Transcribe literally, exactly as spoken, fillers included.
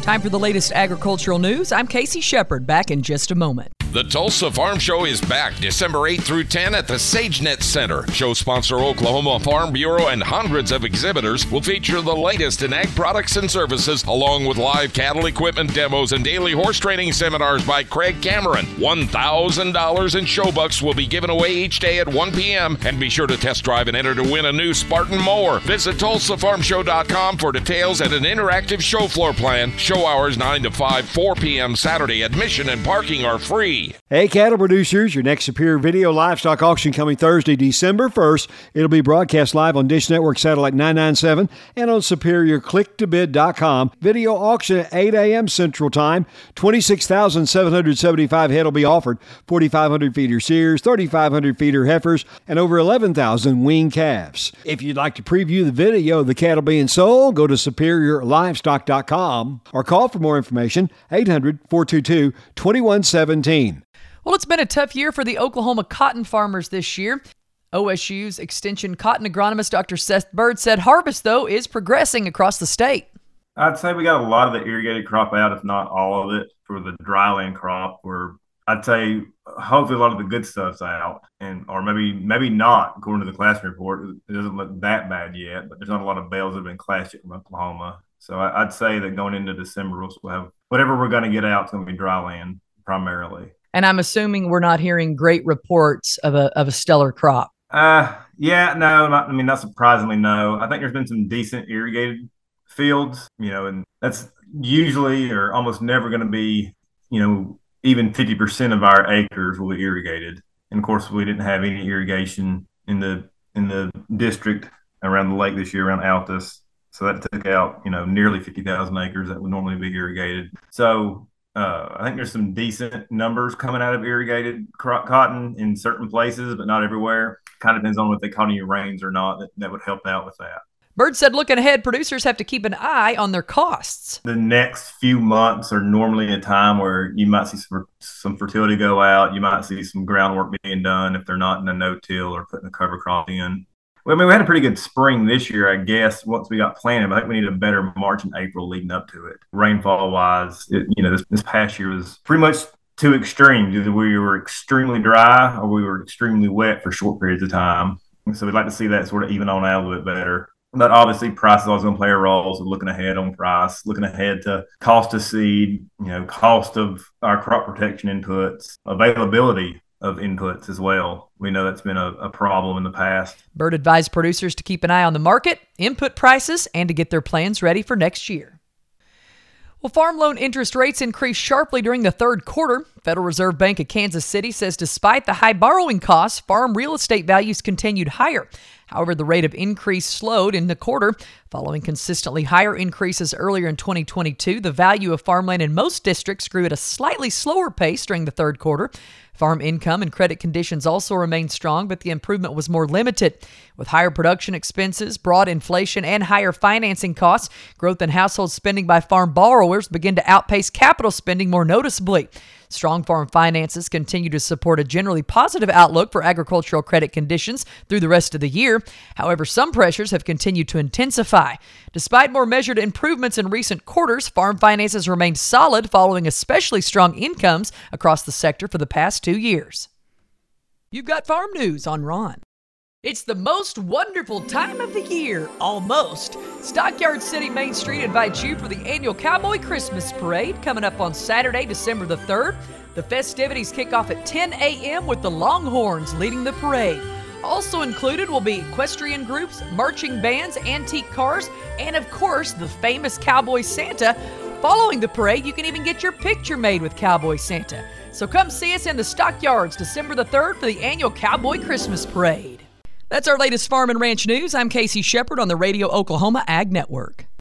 Time for the latest agricultural news. I'm Casey Shepard, back in just a moment. The Tulsa Farm Show is back December eighth through tenth at the SageNet Center. Show sponsor Oklahoma Farm Bureau and hundreds of exhibitors will feature the latest in ag products and services, along with live cattle equipment demos and daily horse training seminars by Craig Cameron. one thousand dollars in show bucks will be given away each day at one p.m. And be sure to test drive and enter to win a new Spartan mower. Visit Tulsa Farm Show dot com for details and an interactive show floor plan. Show hours nine to five, four p.m. Saturday. Admission and parking are free. Hey, cattle producers, your next Superior Video Livestock Auction coming Thursday, December first. It'll be broadcast live on Dish Network Satellite nine ninety-seven and on Superior Click To Bid dot com. Video auction at eight a.m. Central Time. twenty-six thousand seven hundred seventy-five head will be offered. forty-five hundred feeder steers, thirty-five hundred feeder heifers, and over eleven thousand weaned calves. If you'd like to preview the video of the cattle being sold, go to Superior Livestock dot com or call for more information, eight hundred, four two two, two one one seven. Well, it's been a tough year for the Oklahoma cotton farmers this year. O S U's Extension cotton agronomist Doctor Seth Bird said harvest, though, is progressing across the state. I'd say we got a lot of the irrigated crop out, if not all of it, for the dryland crop, where I'd say hopefully a lot of the good stuff's out, and or maybe maybe not, according to the class report. It doesn't look that bad yet, but there's not a lot of bales that have been clashed from Oklahoma. So I'd say that going into December, we'll have whatever we're going to get out is going to be dryland primarily. And I'm assuming we're not hearing great reports of a of a stellar crop. Uh, yeah, no, not, I mean, not surprisingly, no. I think there's been some decent irrigated fields, you know, and that's usually or almost never going to be, you know, even fifty percent of our acres will be irrigated. And of course, we didn't have any irrigation in the in the district around the lake this year, around Altus. So that took out, you know, nearly fifty thousand acres that would normally be irrigated. So Uh, I think there's some decent numbers coming out of irrigated crop cotton in certain places, but not everywhere. Kind of depends on if they caught any rains or not. That, that would help out with that. Bird said looking ahead, producers have to keep an eye on their costs. The next few months are normally a time where you might see some, some fertility go out. You might see some groundwork being done if they're not in a no-till or putting a cover crop in. Well, I mean, we had a pretty good spring this year, I guess, once we got planted. But I think we need a better March and April leading up to it. Rainfall-wise, it, you know, this, this past year was pretty much two extremes. Either we were extremely dry or we were extremely wet for short periods of time. So we'd like to see that sort of even on out a little bit better. But obviously, price is always going to play a role. So looking ahead on price, looking ahead to cost of seed, you know, cost of our crop protection inputs, availability of inputs as well. We know that's been a, a problem in the past. Bird advised producers to keep an eye on the market, input prices, and to get their plans ready for next year. Well, farm loan interest rates increased sharply during the third quarter. Federal Reserve Bank of Kansas City says despite the high borrowing costs, farm real estate values continued higher. However, the rate of increase slowed in the quarter. Following consistently higher increases earlier in twenty twenty-two, the value of farmland in most districts grew at a slightly slower pace during the third quarter. Farm income and credit conditions also remained strong, but the improvement was more limited. With higher production expenses, broad inflation, and higher financing costs, growth in household spending by farm borrowers began to outpace capital spending more noticeably. Strong farm finances continue to support a generally positive outlook for agricultural credit conditions through the rest of the year. However, some pressures have continued to intensify. Despite more measured improvements in recent quarters, farm finances remained solid following especially strong incomes across the sector for the past two years. You've got farm news on Ron. It's the most wonderful time of the year, almost. Stockyard City Main Street invites you for the annual Cowboy Christmas Parade coming up on Saturday, December the third. The festivities kick off at ten a.m. with the Longhorns leading the parade. Also included will be equestrian groups, marching bands, antique cars, and of course, the famous Cowboy Santa. Following the parade, you can even get your picture made with Cowboy Santa. So come see us in the Stockyards December the third for the annual Cowboy Christmas Parade. That's our latest farm and ranch news. I'm Casey Shepard on the Radio Oklahoma Ag Network.